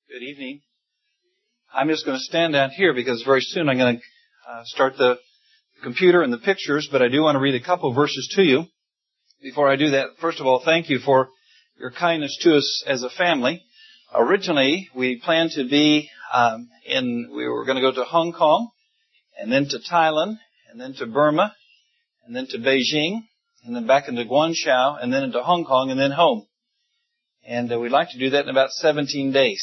Good evening. I'm just going to stand down here because very soon I'm going to start the computer and the pictures, but I do want to read a couple of verses to you. Before I do that, first of all, thank you for your kindness to us as a family. Originally, we planned to be we were going to go to Hong Kong, and then to Thailand, and then to Burma, and then to Beijing, and then back into Guangzhou, and then into Hong Kong, and then home. And we'd like to do that in about 17 days.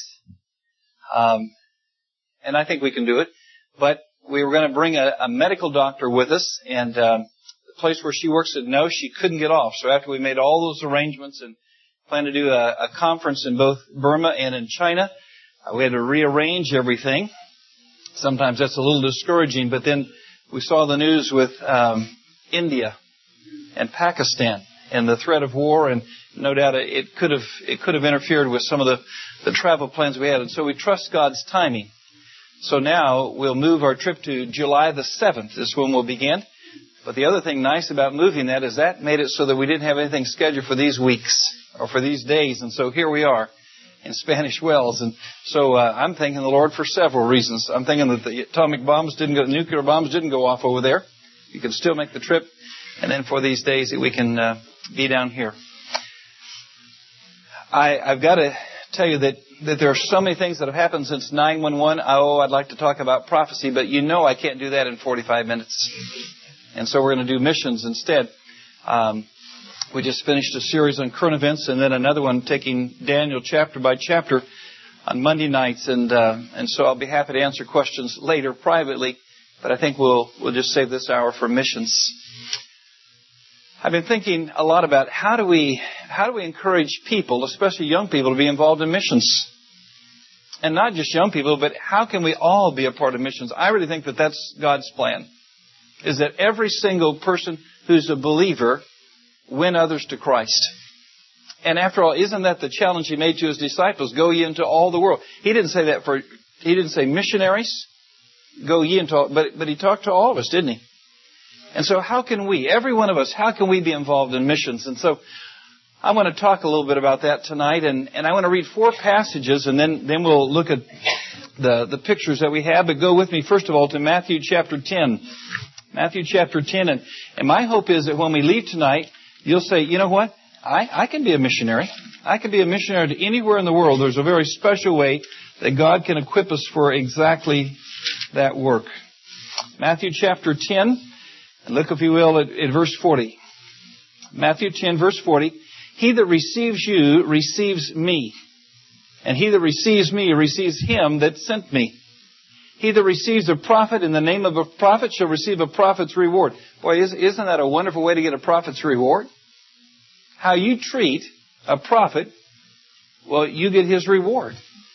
And I think we can do it. But we were going to bring a medical doctor with us, and the place where she works said no, she couldn't get off. So after we made all those arrangements and planned to do a conference in both Burma and in China, we had to rearrange everything. Sometimes that's a little discouraging, but then we saw the news with India and Pakistan and the threat of war, and no doubt it could have interfered with some of the travel plans we had. And so we trust God's timing. So now we'll move our trip to July the 7th is when we'll begin. But the other thing nice about moving that is that made it so that we didn't have anything scheduled for these weeks or for these days. And so here we are in Spanish Wells. And so I'm thanking the Lord for several reasons. I'm thinking that the nuclear bombs didn't go off over there. You can still make the trip. And then for these days that we can be down here. I've got to tell you that there are so many things that have happened since 9/11. I'd like to talk about prophecy, but you know I can't do that in 45 minutes. And so we're going to do missions instead. We just finished a series on current events, and then another one taking Daniel chapter by chapter on Monday nights. And so I'll be happy to answer questions later privately, but I think we'll just save this hour for missions. I've been thinking a lot about how do we encourage people, especially young people, to be involved in missions. And not just young people, but how can we all be a part of missions? I really think that that's God's plan, is that every single person who's a believer win others to Christ. And after all, isn't that the challenge He made to His disciples? Go ye into all the world. He didn't say missionaries, go ye into all, but He talked to all of us, didn't He? And so how can we, every one of us, how can we be involved in missions? And so I want to talk a little bit about that tonight. And I want to read 4 passages, and then we'll look at the pictures that we have. But go with me, first of all, to Matthew chapter 10. Matthew chapter 10. And my hope is that when we leave tonight, you'll say, you know what? I can be a missionary. I can be a missionary to anywhere in the world. There's a very special way that God can equip us for exactly that work. Matthew chapter 10. And look, if you will, at verse 40. Matthew 10, verse 40. He that receives you receives me. And he that receives me receives Him that sent me. He that receives a prophet in the name of a prophet shall receive a prophet's reward. Boy, isn't that a wonderful way to get a prophet's reward? How you treat a prophet, well, you get his reward.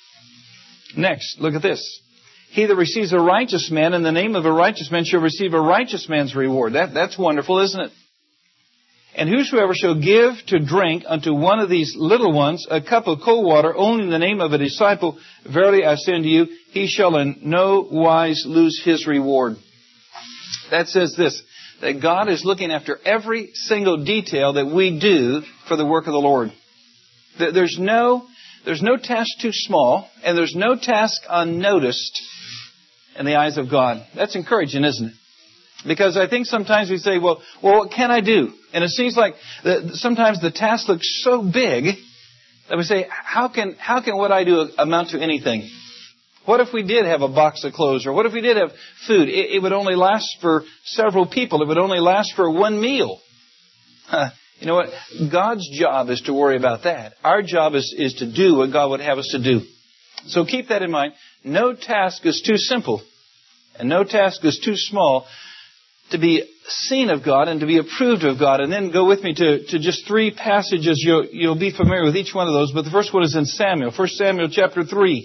Next, look at this. He that receives a righteous man in the name of a righteous man shall receive a righteous man's reward. That's wonderful, isn't it? And whosoever shall give to drink unto one of these little ones a cup of cold water only in the name of a disciple, verily I say unto you, he shall in no wise lose his reward. That says this, that God is looking after every single detail that we do for the work of the Lord. There's no task too small, and there's no task unnoticed in the eyes of God. That's encouraging, isn't it? Because I think sometimes we say, well, what can I do? And it seems like sometimes the task looks so big that we say, how can what I do amount to anything? What if we did have a box of clothes? Or what if we did have food? It would only last for several people. It would only last for one meal. You know what? God's job is to worry about that. Our job is to do what God would have us to do. So keep that in mind. No task is too simple, and no task is too small to be seen of God and to be approved of God. And then go with me to just 3 passages. You'll be familiar with each one of those, but the first one is in Samuel. 1 Samuel chapter 3.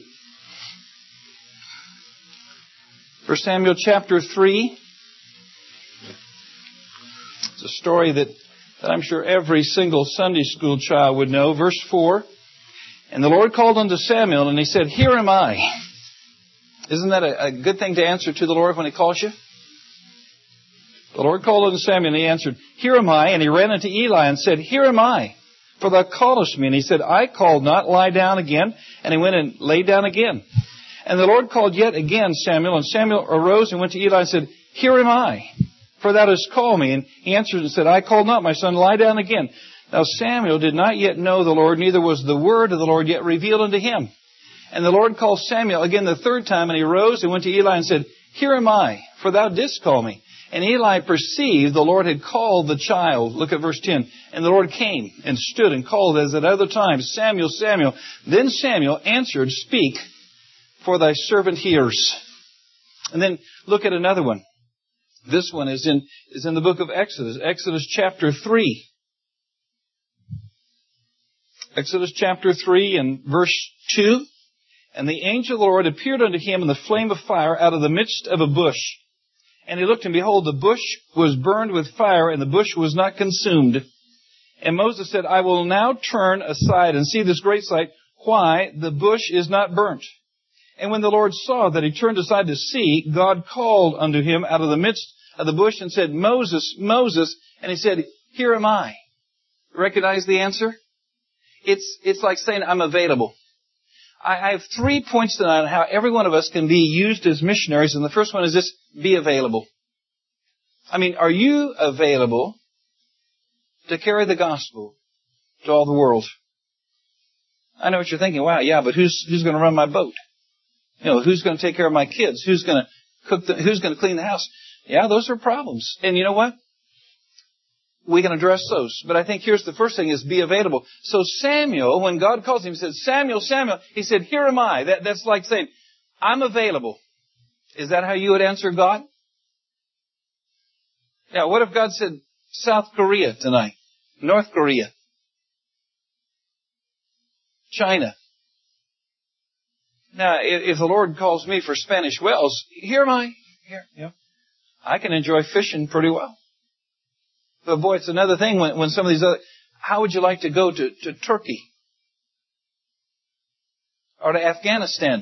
1 Samuel chapter 3. It's a story that I'm sure every single Sunday school child would know. Verse 4. And the Lord called unto Samuel, and He said, Here am I. Isn't that a good thing to answer to the Lord when He calls you? The Lord called unto Samuel, and he answered, Here am I. And he ran unto Eli and said, Here am I. For thou callest me. And he said, I called not, lie down again. And he went and lay down again. And the Lord called yet again Samuel. And Samuel arose and went to Eli and said, Here am I, for thou dost call me. And he answered and said, I called not, my son, lie down again. Now Samuel did not yet know the Lord, neither was the word of the Lord yet revealed unto him. And the Lord called Samuel again the third time, and he arose and went to Eli and said, Here am I, for thou didst call me. And Eli perceived the Lord had called the child. Look at verse 10. And the Lord came and stood and called as at other times, Samuel, Samuel. Then Samuel answered, Speak, for thy servant hears. And then look at another one. This one is in the book of Exodus. Exodus chapter 3. Exodus chapter 3 and verse 2. And the angel of the Lord appeared unto him in the flame of fire out of the midst of a bush. And he looked, and behold, the bush was burned with fire, and the bush was not consumed. And Moses said, I will now turn aside and see this great sight, why the bush is not burnt. And when the Lord saw that he turned aside to see, God called unto him out of the midst of the bush and said, Moses, Moses. And he said, Here am I. Recognize the answer? It's like saying, I'm available. I have 3 points tonight on how every one of us can be used as missionaries. And the first one is this, be available. I mean, are you available to carry the gospel to all the world? I know what you're thinking. Wow, yeah, but who's going to run my boat? You know, who's going to take care of my kids? Who's going to cook? Who's going to clean the house? Yeah, those are problems. And you know what? We can address those. But I think here's the first thing is be available. So Samuel, when God calls him, he said, Samuel, Samuel. He said, Here am I. That's like saying, I'm available. Is that how you would answer God? Yeah, what if God said South Korea tonight? North Korea? China? Now, if the Lord calls me for Spanish Wells, here am I. Here, yeah. I can enjoy fishing pretty well. But boy, it's another thing when some of these other, how would you like to go to Turkey? Or to Afghanistan?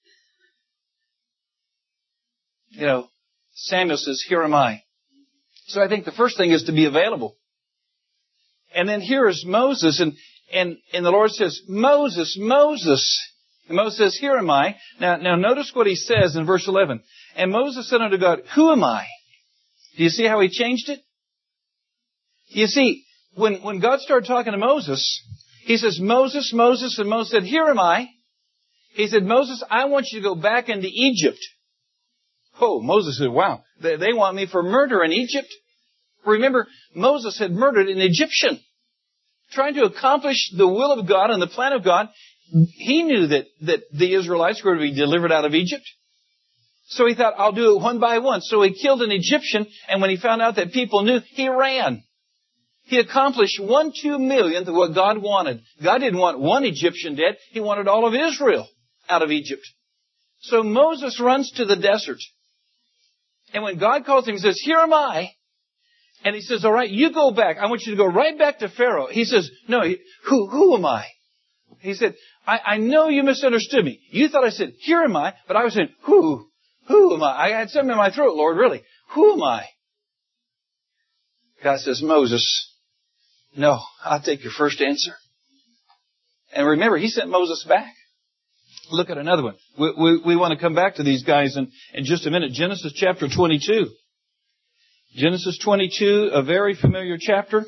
You know, Samuel says, Here am I. So I think the first thing is to be available. And then here is Moses, and the Lord says, Moses, Moses. And Moses says, Here am I. Now notice what he says in verse 11. And Moses said unto God, Who am I? Do you see how he changed it? You see, when God started talking to Moses, he says, Moses, Moses, and Moses said, Here am I. He said, Moses, I want you to go back into Egypt. Oh, Moses said, wow, they want me for murder in Egypt. Remember, Moses had murdered an Egyptian. Trying to accomplish the will of God and the plan of God, he knew that the Israelites were to be delivered out of Egypt. So he thought, I'll do it one by one. So he killed an Egyptian, and when he found out that people knew, he ran. He accomplished 1/2 millionth of what God wanted. God didn't want one Egyptian dead. He wanted all of Israel out of Egypt. So Moses runs to the desert. And when God calls him, he says, Here am I. And he says, all right, you go back. I want you to go right back to Pharaoh. He says, no, who am I? He said, I know you misunderstood me. You thought I said, Here am I. But I was saying, who am I? I had something in my throat, Lord, really. Who am I? God says, Moses, no, I'll take your first answer. And remember, he sent Moses back. Look at another one. We want to come back to these guys in just a minute. Genesis chapter 22. Genesis 22, a very familiar chapter.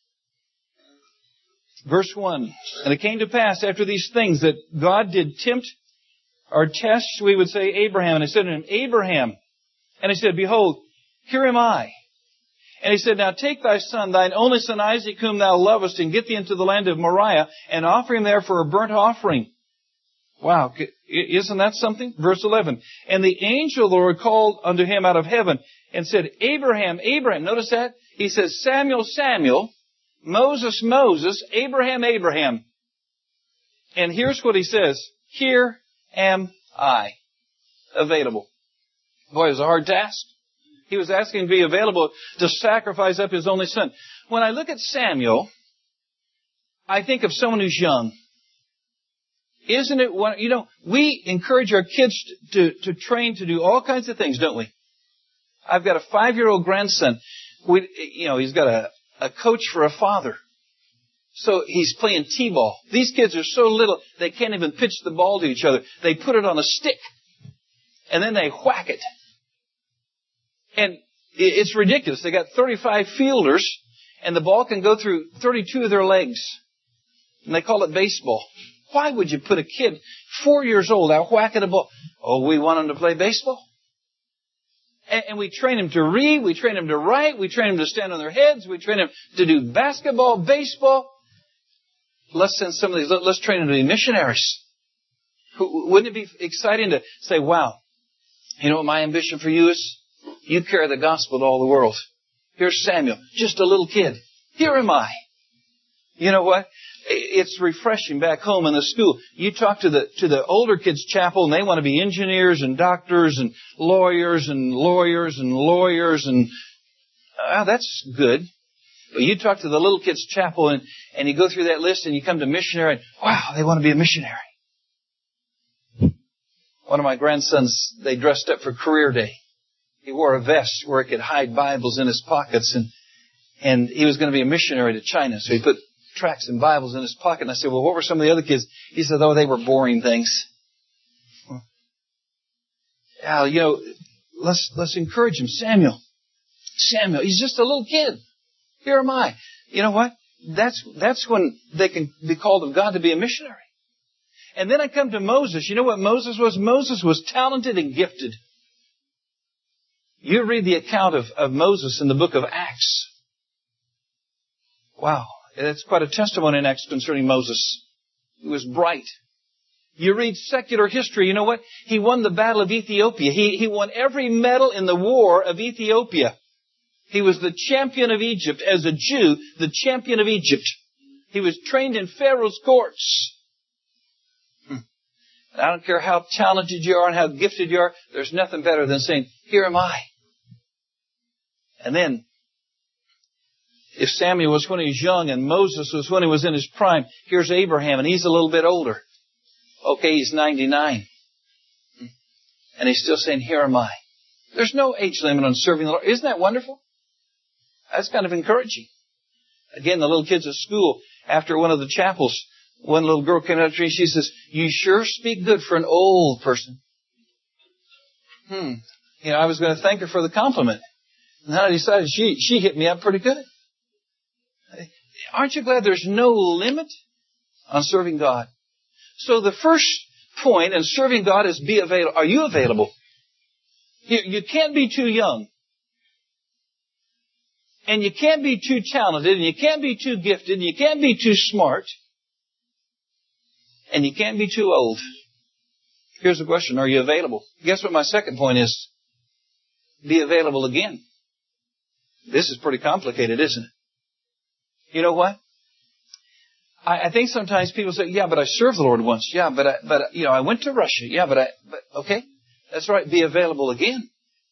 Verse 1. And it came to pass after these things that God did tempt or test, we would say, Abraham. And he said to him, Abraham. And he said, Behold, here am I. And he said, Now take thy son, thine only son Isaac, whom thou lovest, and get thee into the land of Moriah, and offer him there for a burnt offering. Wow, isn't that something? Verse 11. And the angel of the Lord called unto him out of heaven and said, Abraham, Abraham. Notice that? He says, Samuel, Samuel. Moses, Moses. Abraham, Abraham. And here's what he says. Here am I. Available. Boy, it was a hard task. He was asking to be available to sacrifice up his only son. When I look at Samuel, I think of someone who's young. Isn't it one, we encourage our kids to train to do all kinds of things, don't we? I've got a 5-year-old grandson. He's got a coach for a father. So he's playing t-ball. These kids are so little, they can't even pitch the ball to each other. They put it on a stick, and then they whack it. And it's ridiculous. They got 35 fielders, and the ball can go through 32 of their legs. And they call it baseball. Why would you put a kid 4 years old out whacking a ball? Oh, we want him to play baseball? And we train him to read, we train him to write, we train him to stand on their heads, we train him to do basketball, baseball. Let's send some of these, let's train them to be missionaries. Wouldn't it be exciting to say, wow, you know what my ambition for you is? You carry the gospel to all the world. Here's Samuel, just a little kid. Here am I. You know what? It's refreshing back home in the school. You talk to the older kids' chapel, and they want to be engineers and doctors and lawyers and lawyers and lawyers, and that's good. But you talk to the little kids' chapel, and you go through that list, and you come to missionary, and wow, they want to be a missionary. One of my grandsons, they dressed up for career day. He wore a vest where he could hide Bibles in his pockets, and he was going to be a missionary to China, so he put tracts and Bibles in his pocket. And I said, well, what were some of the other kids? He said, oh, they were boring things. Yeah, you know, let's encourage him. Samuel, he's just a little kid. Here am I. You know what? That's when they can be called of God to be a missionary. And then I come to Moses. You know what Moses was? Moses was talented and gifted. You read the account of Moses in the book of Acts. Wow. That's quite a testimony in Acts concerning Moses. He was bright. You read secular history, you know what? He won the Battle of Ethiopia. He won every medal in the war of Ethiopia. He was the champion of Egypt. As a Jew, the champion of Egypt. He was trained in Pharaoh's courts. And I don't care how talented you are and how gifted you are, there's nothing better than saying, here am I. And then, if Samuel was when he was young and Moses was when he was in his prime, here's Abraham, and he's a little bit older. Okay, he's 99. And he's still saying, here am I. There's no age limit on serving the Lord. Isn't that wonderful? That's kind of encouraging. Again, the little kids at school, after one of the chapels, one little girl came up to me, she says, you sure speak good for an old person. You know, I was going to thank her for the compliment. And then I decided she hit me up pretty good. Aren't you glad there's no limit on serving God? So the first point in serving God is be available. Are you available? You can't be too young. And you can't be too talented. And you can't be too gifted. And you can't be too smart. And you can't be too old. Here's the question. Are you available? Guess what my second point is? Be available again. This is pretty complicated, isn't it? You know what? I think sometimes people say, yeah, but I served the Lord once. Yeah, but I went to Russia. Yeah, but okay. That's right. Be available again.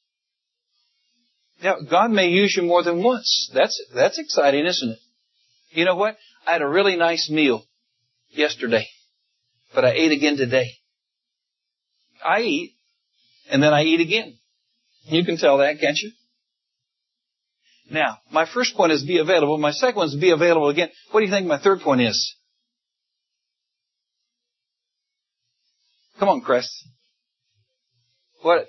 Now, God may use you more than once. That's exciting, isn't it? You know what? I had a really nice meal yesterday, but I ate again today. I eat, and then I eat again. You can tell that, can't you? Now, my first point is be available. My second one is be available again. What do you think my third point is? Come on, Chris. What?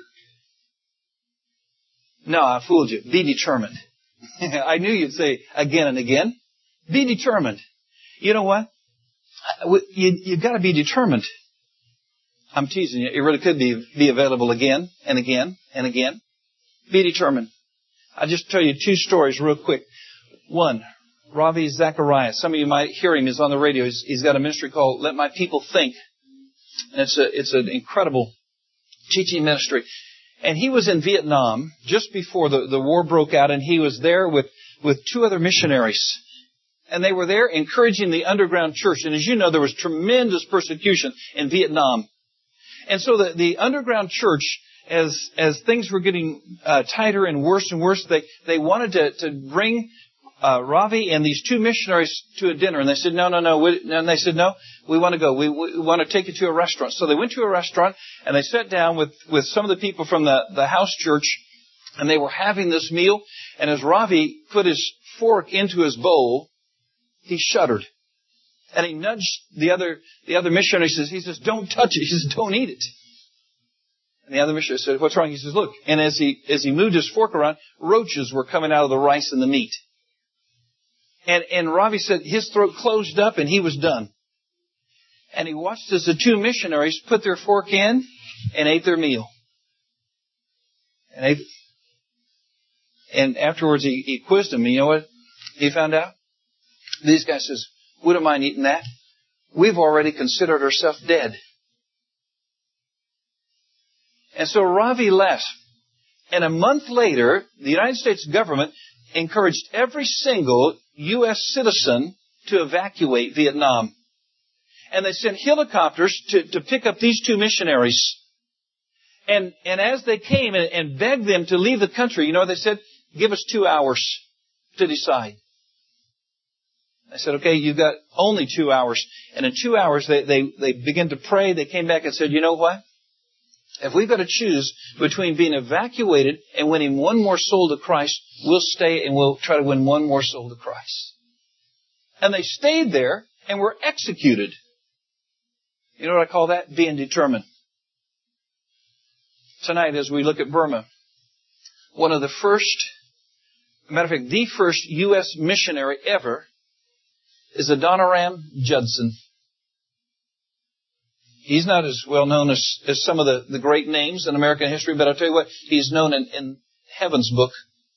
No, I fooled you. Be determined. I knew you'd say again and again. Be determined. You know what? You've got to be determined. I'm teasing you. It really could be available again and again and again. Be determined. I'll just tell you two stories real quick. One, Ravi Zacharias. Some of you might hear him. He's on the radio. He's got a ministry called Let My People Think. And it's an incredible teaching ministry. And he was in Vietnam just before the war broke out, and he was there with two other missionaries. And they were there encouraging the underground church. And as you know, there was tremendous persecution in Vietnam. And so the underground church, as things were getting tighter and worse, they wanted to bring Ravi and these two missionaries to a dinner. And they said, no. And they said, no, we want to go. We want to take you to a restaurant. So they went to a restaurant, and they sat down with some of the people from the house church, and they were having this meal. And as Ravi put his fork into his bowl, he shuddered. And he nudged the other missionary. He says, don't touch it. He says, don't eat it. And the other missionary said, what's wrong? He says, look. And as he moved his fork around, roaches were coming out of the rice and the meat. And Ravi said his throat closed up and he was done. And he watched as the two missionaries put their fork in and ate their meal. And afterwards he quizzed them. And you know what he found out? These guys says, we don't mind eating that. We've already considered ourselves dead. And so Ravi left. And a month later, the United States government encouraged every single U.S. citizen to evacuate Vietnam. And they sent helicopters to pick up these two missionaries. And as they came and begged them to leave the country, you know what they said? Give us 2 hours to decide. I said, okay, you've got only 2 hours. And in 2 hours, they began to pray. They came back and said, you know what? If we've got to choose between being evacuated and winning one more soul to Christ, we'll stay and we'll try to win one more soul to Christ. And they stayed there and were executed. You know what I call that? Being determined. Tonight, as we look at Burma, one of the first, matter of fact, the first U.S. missionary ever is Adoniram Judson. He's not as well known as some of the great names in American history, but I'll tell you what, he's known in Heaven's book.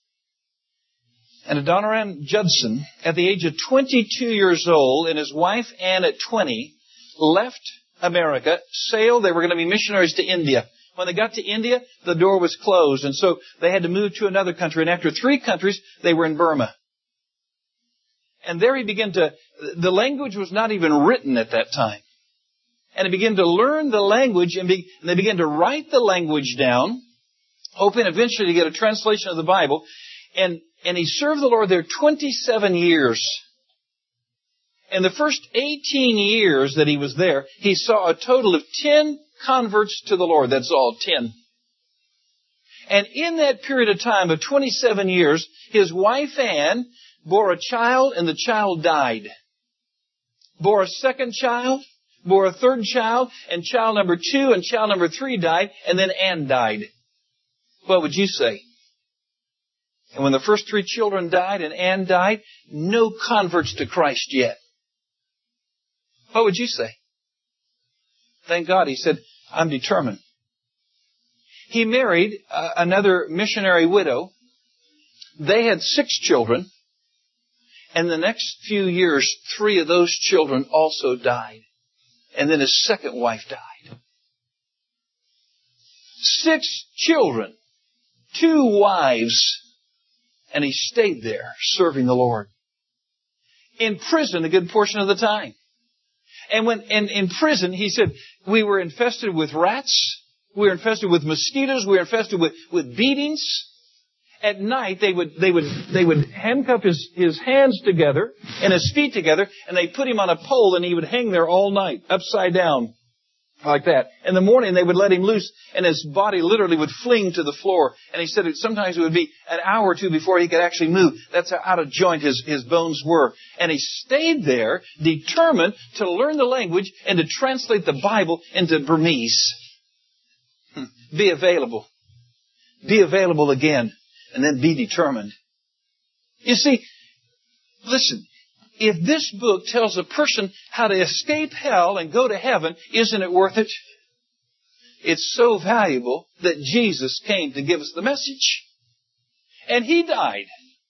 And Adoniram Judson, at the age of 22 years old, and his wife Anne at 20, left America, sailed. They were going to be missionaries to India. When they got to India, the door was closed, and so they had to move to another country. And after 3 countries, they were in Burma. And there he began the language was not even written at that time. And he began to learn the language, and they began to write the language down, hoping eventually to get a translation of the Bible. And he served the Lord there 27 years. In the first 18 years that he was there, he saw a total of 10 converts to the Lord. That's all, 10. And in that period of time of 27 years, his wife Anne bore a child, and the child died. Bore a second child, bore a third child, and child number 2 and child number 3 died, and then Anne died. What would you say? And when the first 3 children died and Anne died, no converts to Christ yet. What would you say? Thank God, he said, I'm determined. He married another missionary widow. They had 6 children. And the next few years, 3 of those children also died. And then his second wife died. 6 children, 2 wives, and he stayed there serving the Lord. In prison a good portion of the time. And in prison, he said, we were infested with rats, we were infested with mosquitoes, we were infested with beatings. At night, they would handcuff his hands together and his feet together, and they put him on a pole, and he would hang there all night, upside down, like that. In the morning, they would let him loose, and his body literally would fling to the floor. And he said sometimes it would be an hour or 2 before he could actually move. That's how out of joint his bones were. And he stayed there, determined to learn the language and to translate the Bible into Burmese. Be available. Be available again. And then be determined. You see, listen, if this book tells a person how to escape hell and go to heaven, isn't it worth it? It's so valuable that Jesus came to give us the message. And He died.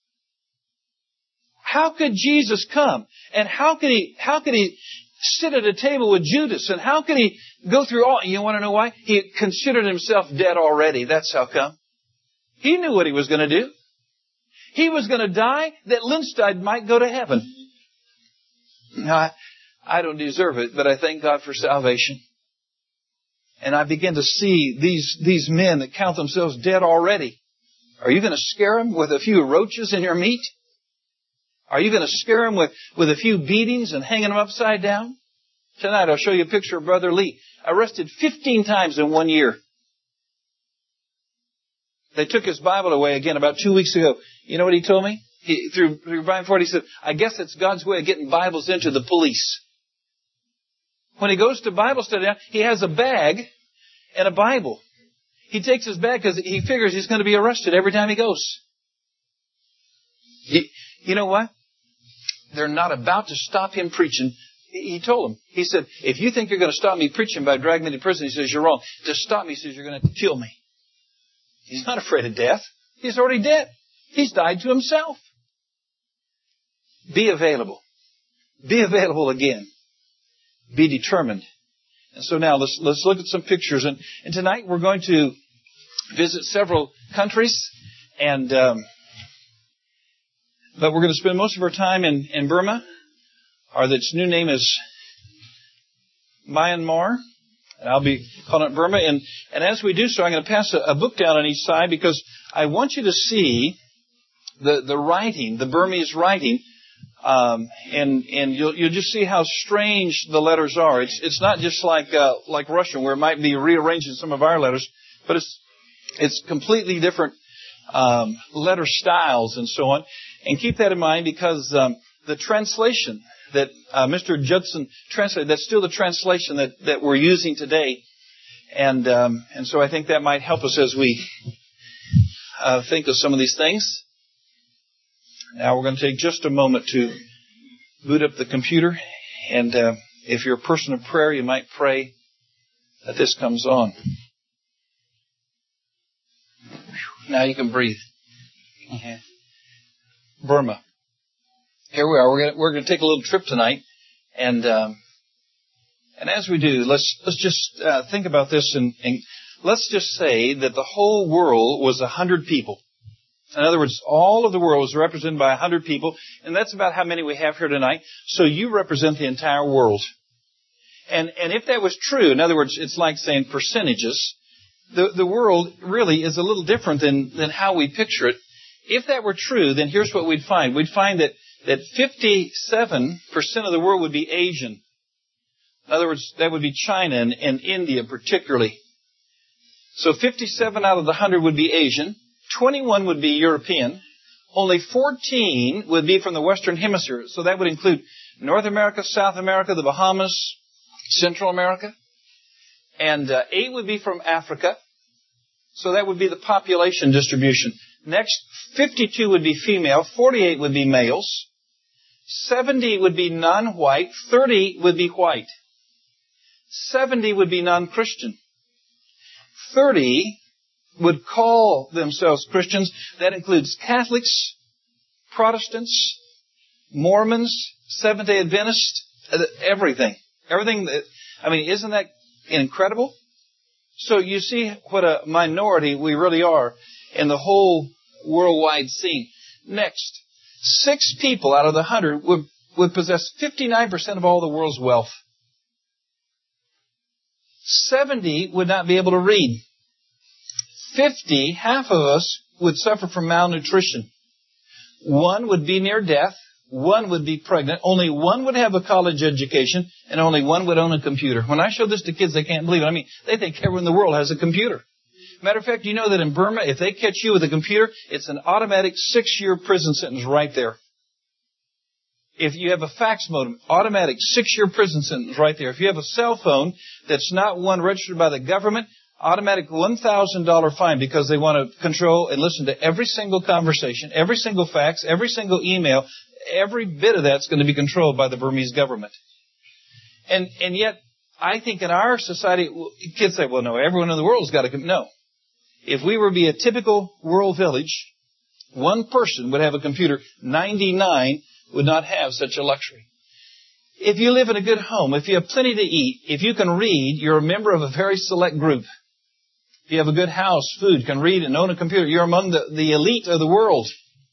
How could Jesus come? And how could He sit at a table with Judas? And how could He go through all? You want to know why? He considered Himself dead already. That's how come. He knew what He was going to do. He was going to die that Lindstedt might go to heaven. Now, I don't deserve it, but I thank God for salvation. And I begin to see these men that count themselves dead already. Are you going to scare them with a few roaches in your meat? Are you going to scare them with a few beatings and hanging them upside down? Tonight I'll show you a picture of Brother Lee, arrested 15 times in 1 year. They took his Bible away again about 2 weeks ago. You know what he told me? Through Brian Ford, he said, I guess it's God's way of getting Bibles into the police. When he goes to Bible study, he has a bag and a Bible. He takes his bag because he figures he's going to be arrested every time he goes. You know what? They're not about to stop him preaching. He told them, he said, if you think you're going to stop me preaching by dragging me to prison, he says, you're wrong. To stop me, he says, you're going to kill me. He's not afraid of death. He's already dead. He's died to himself. Be available. Be available again. Be determined. And so now let's look at some pictures. And tonight we're going to visit several countries. And but we're going to spend most of our time in Burma, or its new name is Myanmar. And I'll be calling it Burma. And as we do so, I'm going to pass a book down on each side because I want you to see the writing, the Burmese writing. And you'll just see how strange the letters are. It's not just like Russian, where it might be rearranging some of our letters, but it's completely different letter styles and so on. And keep that in mind because the translation that Mr. Judson translated, that's still the translation that we're using today. And so I think that might help us as we think of some of these things. Now we're going to take just a moment to boot up the computer. And if you're a person of prayer, you might pray that this comes on. Now you can breathe. Okay. Burma. Here we are. We're going to take a little trip tonight. And as we do, let's just think about this. And let's just say that the whole world was 100 people. In other words, all of the world was represented by 100 people, and that's about how many we have here tonight. So you represent the entire world. And if that was true, in other words, it's like saying percentages, the world really is a little different than how we picture it. If that were true, then here's what we'd find. We'd find that 57% of the world would be Asian. In other words, that would be China and India particularly. So 57 out of the 100 would be Asian. 21 would be European. Only 14 would be from the Western Hemisphere. So that would include North America, South America, the Bahamas, Central America. And 8 would be from Africa. So that would be the population distribution. Next, 52 would be female. 48 would be males. 70 would be non-white. 30 would be white. 70 would be non-Christian. 30 would call themselves Christians. That includes Catholics, Protestants, Mormons, Seventh-day Adventists, everything. Everything. Isn't that incredible? So you see what a minority we really are in the whole worldwide scene. Next, 6 people out of the 100 would possess 59% of all the world's wealth. 70 would not be able to read. 50, half of us, would suffer from malnutrition. 1 would be near death. 1 would be pregnant. Only 1 would have a college education, and only 1 would own a computer. When I show this to kids, they can't believe it. They think everyone in the world has a computer. Matter of fact, you know that in Burma, if they catch you with a computer, it's an automatic 6-year prison sentence right there. If you have a fax modem, automatic 6-year prison sentence right there. If you have a cell phone that's not one registered by the government, automatic $1,000 fine because they want to control and listen to every single conversation, every single fax, every single email. Every bit of that's going to be controlled by the Burmese government. And yet, I think in our society, kids say, well, no, everyone in the world has got to... No. If we were to be a typical rural village, 1 person would have a computer. 99 would not have such a luxury. If you live in a good home, if you have plenty to eat, if you can read, you're a member of a very select group. If you have a good house, food, can read and own a computer, you're among the elite of the world.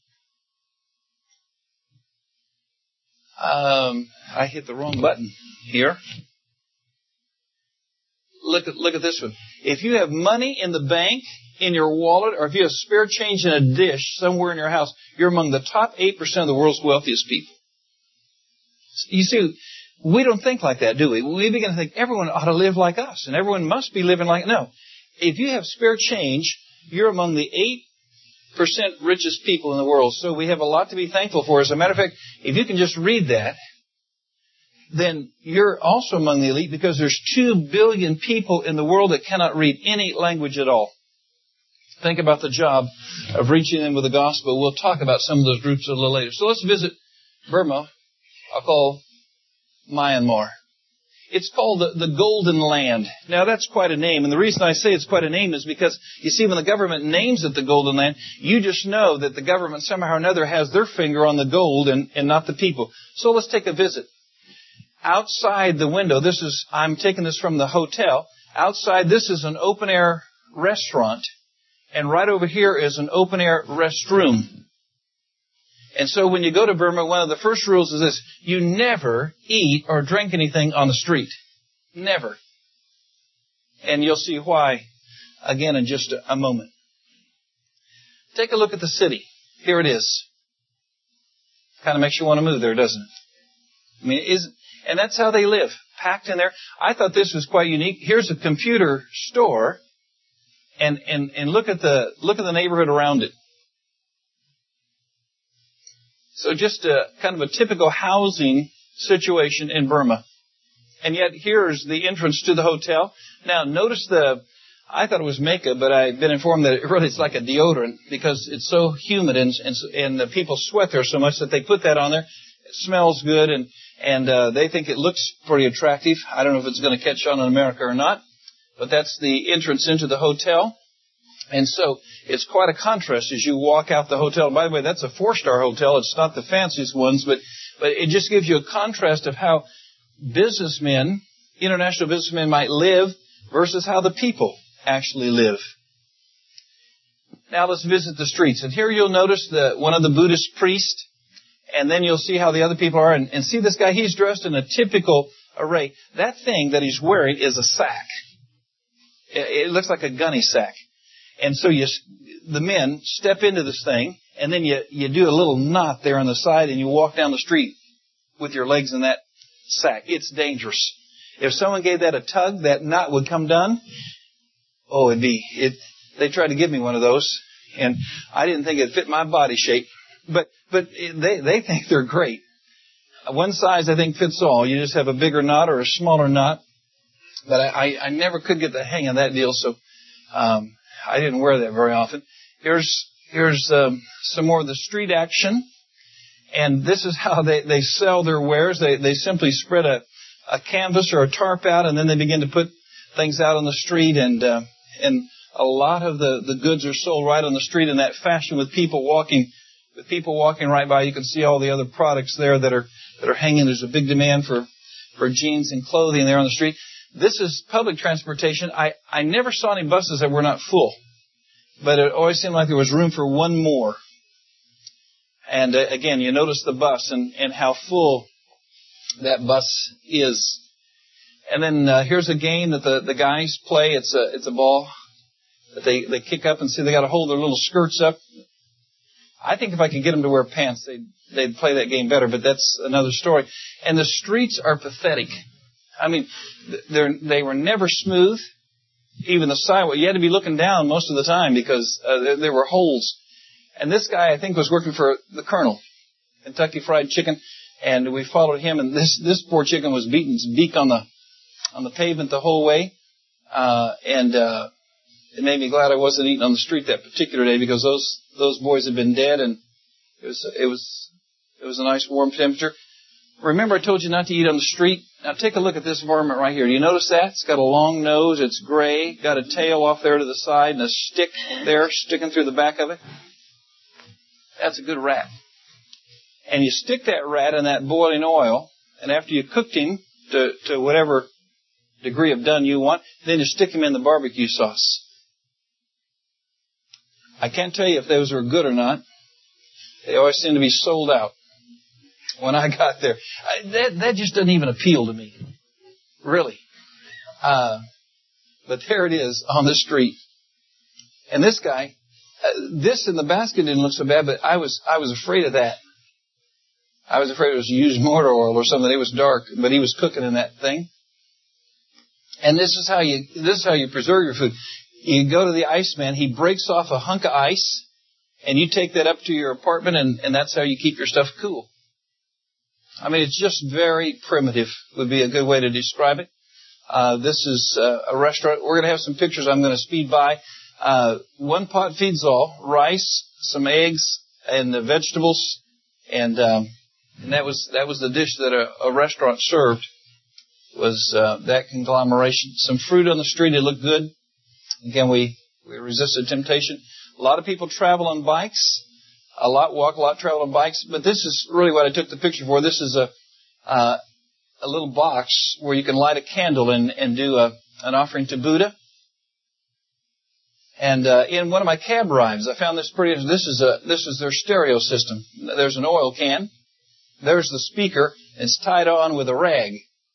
I hit the wrong button here. Look at this one. If you have money in the bank, in your wallet, or if you have spare change in a dish somewhere in your house, you're among the top 8% of the world's wealthiest people. You see, we don't think like that, do we? We begin to think everyone ought to live like us, and everyone must be living like... No. If you have spare change, you're among the richest people in the world. So we have a lot to be thankful for. As a matter of fact, if you can just read that, then you're also among the elite, because there's 2 billion people in the world that cannot read any language at all. Think about the job of reaching them with the gospel. We'll talk about some of those groups a little later. So let's visit Burma. I'll call Myanmar. It's called the Golden Land. Now that's quite a name, and the reason I say it's quite a name is because, you see, when the government names it the Golden Land, you just know that the government somehow or another has their finger on the gold and not the people. So let's take a visit. Outside the window, I'm taking this from the hotel. Outside, this is an open-air restaurant, and right over here is an open-air restroom. And so when you go to Burma, one of the first rules is this: you never eat or drink anything on the street. Never. And you'll see why, again, in just a moment. Take a look at the city. Here it is. Kind of makes you want to move there, doesn't it? I mean, and that's how they live, packed in there. I thought this was quite unique. Here's a computer store, and look at the neighborhood around it. So just a kind of a typical housing situation in Burma. And yet here's the entrance to the hotel. Now notice I thought it was makeup, but I've been informed that it really is like a deodorant, because it's so humid and the people sweat there so much that they put that on there. It smells good, and they think it looks pretty attractive. I don't know if it's going to catch on in America or not, but that's the entrance into the hotel. And so it's quite a contrast as you walk out the hotel. By the way, that's a 4-star hotel. It's not the fanciest ones, but it just gives you a contrast of how businessmen, international businessmen, might live versus how the people actually live. Now let's visit the streets. And here you'll notice one of the Buddhist priests, and then you'll see how the other people are. And see this guy, he's dressed in a typical array. That thing that he's wearing is a sack. It looks like a gunny sack. And so the men step into this thing, and then you do a little knot there on the side, and you walk down the street with your legs in that sack. It's dangerous. If someone gave that a tug, that knot would come done. Oh, they tried to give me one of those, and I didn't think it fit my body shape. But they think they're great. One size, I think, fits all. You just have a bigger knot or a smaller knot. But I never could get the hang of that deal, so I didn't wear that very often. Here's some more of the street action. And this is how they sell their wares. They simply spread a canvas or a tarp out, and then they begin to put things out on the street. And a lot of the goods are sold right on the street in that fashion, with people walking right by. You can see all the other products there that are hanging. There's a big demand for jeans and clothing there on the street. This is public transportation. I never saw any buses that were not full, but it always seemed like there was room for one more. And again, you notice the bus and how full that bus is. And then here's a game that the guys play. It's a ball that they kick up, and see they got to hold their little skirts up. I think if I could get them to wear pants, they'd play that game better, but that's another story. And the streets are pathetic. I mean, they were never smooth. Even the sidewalk, you had to be looking down most of the time, because there were holes. And this guy, I think, was working for the Colonel, Kentucky Fried Chicken, and we followed him. And this poor chicken was beating his beak on the pavement the whole way, and it made me glad I wasn't eating on the street that particular day, because those boys had been dead, and it was a nice warm temperature. Remember, I told you not to eat on the street. Now take a look at this varmint right here. Do you notice that? It's got a long nose. It's gray. Got a tail off there to the side, and a stick there sticking through the back of it. That's a good rat. And you stick that rat in that boiling oil, and after you cooked him to whatever degree of done you want, then you stick him in the barbecue sauce. I can't tell you if those are good or not. They always seem to be sold out when I got there. That just doesn't even appeal to me, really. But there it is on the street. And this guy, this in the basket didn't look so bad, but I was afraid of that. I was afraid it was used motor oil or something. It was dark, but he was cooking in that thing. And this is how you preserve your food. You go to the Iceman, he breaks off a hunk of ice, and you take that up to your apartment, and that's how you keep your stuff cool. I mean, it's just very primitive would be a good way to describe it. This is a restaurant. We're going to have some pictures I'm going to speed by. One pot feeds all, rice, some eggs, and the vegetables, and that was the dish that a restaurant served, was that conglomeration. Some fruit on the street. It looked good. Again, we resisted temptation. A lot of people travel on bikes. A lot walk, a lot travel on bikes. But this is really what I took the picture for. This is a little box where you can light a candle and do an offering to Buddha. And in one of my cab rides, I found this pretty interesting. This is their stereo system. There's an oil can. There's the speaker. It's tied on with a rag.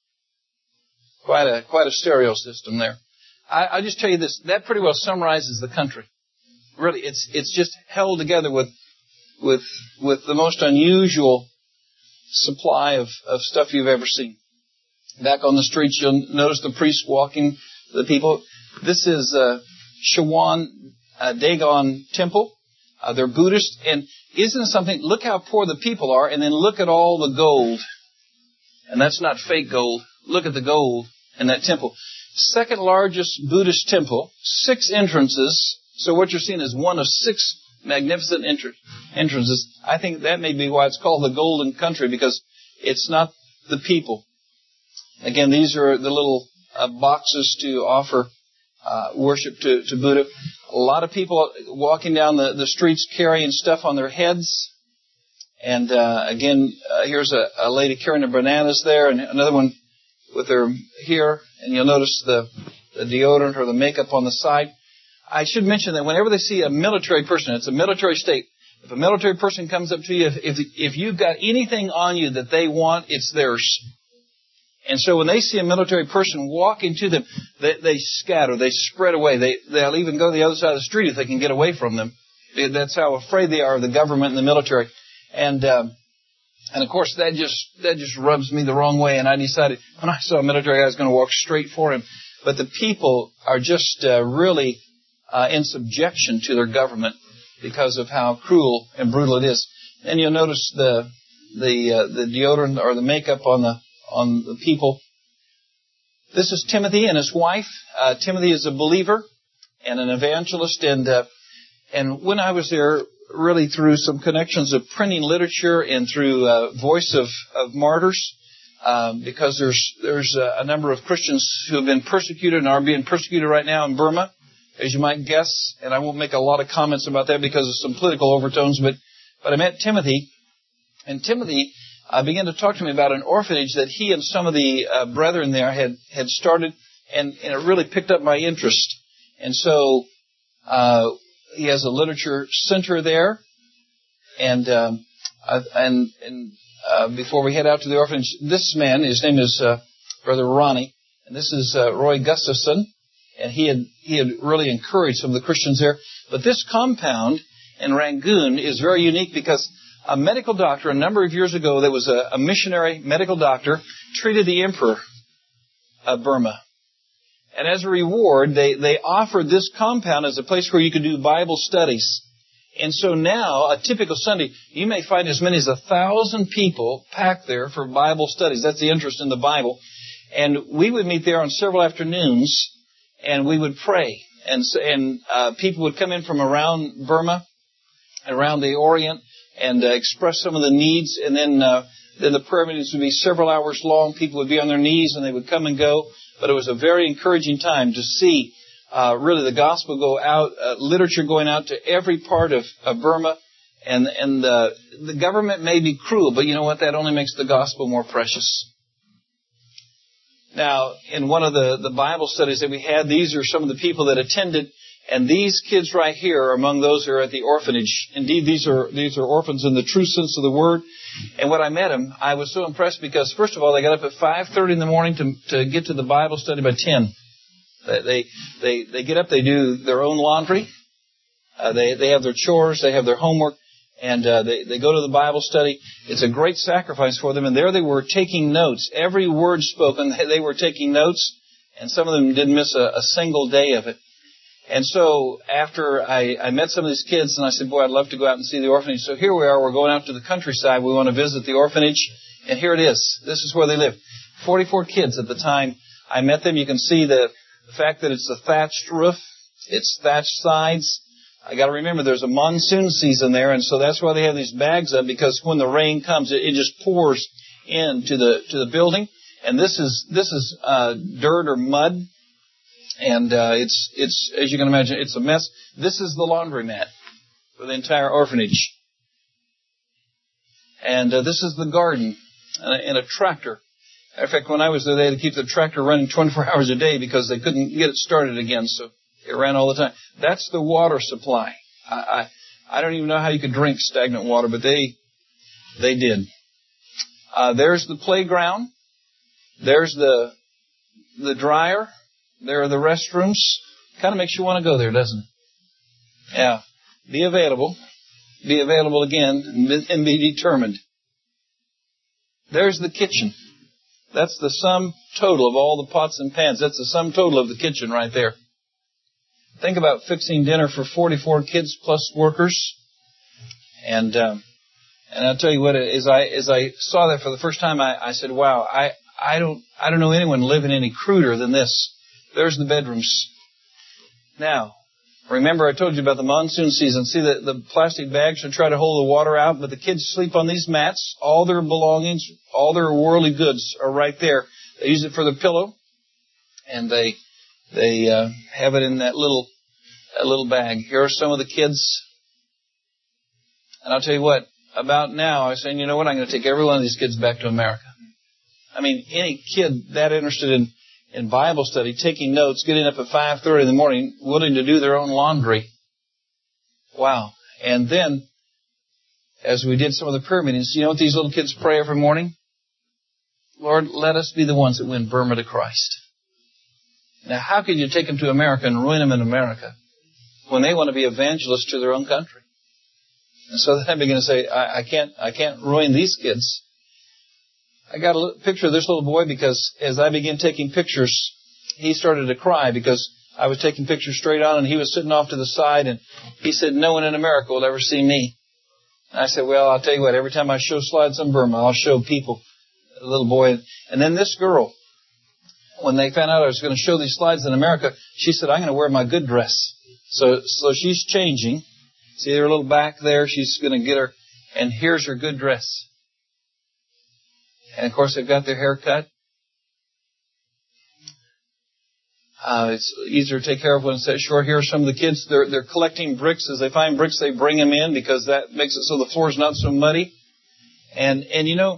Quite a stereo system there. I'll just tell you this. That pretty well summarizes the country. Really, it's just held together with the most unusual supply of stuff you've ever seen. Back on the streets, you'll notice the priests walking the people. This is Shawan Dagon Temple. They're Buddhist. And isn't it something? Look how poor the people are, and then look at all the gold. And that's not fake gold. Look at the gold in that temple. Second largest Buddhist temple, 6 entrances. So what you're seeing is one of 6 magnificent entrances. I think that may be why it's called the Golden Country, because it's not the people. Again, these are the little boxes to offer worship to Buddha. A lot of people walking down the streets carrying stuff on their heads. And again, here's a lady carrying the bananas there, and another one with her here. And you'll notice the deodorant or the makeup on the side. I should mention that whenever they see a military person, it's a military state. If a military person comes up to you, if you've got anything on you that they want, it's theirs. And so when they see a military person walk into them, they scatter, they spread away. They'll even go to the other side of the street if they can get away from them. That's how afraid they are of the government and the military. And of course that just rubs me the wrong way. And I decided when I saw a military guy, I was going to walk straight for him. But the people are just really in subjection to their government because of how cruel and brutal it is. And you'll notice the deodorant or the makeup on the people. This is Timothy and his wife. Timothy is a believer and an evangelist, and when I was there, really through some connections of printing literature and through Voice of Martyrs, because there's a number of Christians who have been persecuted and are being persecuted right now in Burma, as you might guess, and I won't make a lot of comments about that because of some political overtones, but I met Timothy, and Timothy began to talk to me about an orphanage that he and some of the brethren there had started, and it really picked up my interest. And so he has a literature center there, and before we head out to the orphanage, this man, his name is Brother Ronnie, and this is Roy Gustafson, and he had really encouraged some of the Christians there. But this compound in Rangoon is very unique because a medical doctor, a number of years ago, that was a missionary medical doctor, treated the emperor of Burma. And as a reward, they offered this compound as a place where you could do Bible studies. And so now, a typical Sunday, you may find as many as 1,000 people packed there for Bible studies. That's the interest in the Bible. And we would meet there on several afternoons, and we would pray. And people would come in from around Burma, around the Orient, and express some of the needs. And then the prayer meetings would be several hours long. People would be on their knees, and they would come and go. But it was a very encouraging time to see really the gospel go out, literature going out to every part of Burma. And the government may be cruel, but you know what? That only makes the gospel more precious. Now, in one of the Bible studies that we had, these are some of the people that attended. And these kids right here are among those who are at the orphanage. Indeed, these are orphans in the true sense of the word. And when I met them, I was so impressed because, first of all, they got up at 5:30 in the morning to get to the Bible study by 10. They get up, they do their own laundry, they have their chores, they have their homework, and they go to the Bible study. It's a great sacrifice for them. And there they were taking notes. Every word spoken, they were taking notes, and some of them didn't miss a single day of it. And so after I met some of these kids, and I said, boy, I'd love to go out and see the orphanage. So here we are. We're going out to the countryside. We want to visit the orphanage. And here it is. This is where they live. 44 kids at the time I met them. You can see the fact that it's a thatched roof. It's thatched sides. I got to remember there's a monsoon season there, and so that's why they have these bags up, because when the rain comes, it just pours into the building. And this is dirt or mud, and it's as you can imagine, it's a mess. This is the laundromat for the entire orphanage, and this is the garden and a tractor. In fact, when I was there, they had to keep the tractor running 24 hours a day because they couldn't get it started again, so it ran all the time. That's the water supply. I don't even know how you could drink stagnant water, but they did. There's the playground. There's the dryer. There are the restrooms. Kind of makes you want to go there, doesn't it? Yeah. Be available. Be available again and be determined. There's the kitchen. That's the sum total of all the pots and pans. That's the sum total of the kitchen right there. Think about fixing dinner for 44 kids plus workers. And I'll tell you what, as I saw that for the first time, I said, wow, I don't know anyone living any cruder than this. There's the bedrooms. Now, remember I told you about the monsoon season. See the plastic bags to try to hold the water out, but the kids sleep on these mats. All their belongings, all their worldly goods are right there. They use it for their pillow, and they have it in that little bag. Here are some of the kids. And I'll tell you what, about now, I was saying, you know what, I'm going to take every one of these kids back to America. I mean, any kid that interested in Bible study, taking notes, getting up at 5:30 in the morning, willing to do their own laundry. Wow. And then, as we did some of the prayer meetings, you know what these little kids pray every morning? Lord, let us be the ones that win Burma to Christ. Now, how could you take them to America and ruin them in America when they want to be evangelists to their own country? And so then I began to say, I can't ruin these kids. I got a picture of this little boy because as I began taking pictures, he started to cry because I was taking pictures straight on and he was sitting off to the side and he said, no one in America will ever see me. And I said, well, I'll tell you what, every time I show slides on Burma, I'll show people, a little boy. And then this girl, when they found out I was going to show these slides in America, she said, I'm going to wear my good dress. So she's changing. See her little back there? She's going to get her. And here's her good dress. And, of course, they've got their hair cut. It's easier to take care of when it's that short. Here are some of the kids. They're collecting bricks. As they find bricks, they bring them in because that makes it so the floor is not so muddy. And you know,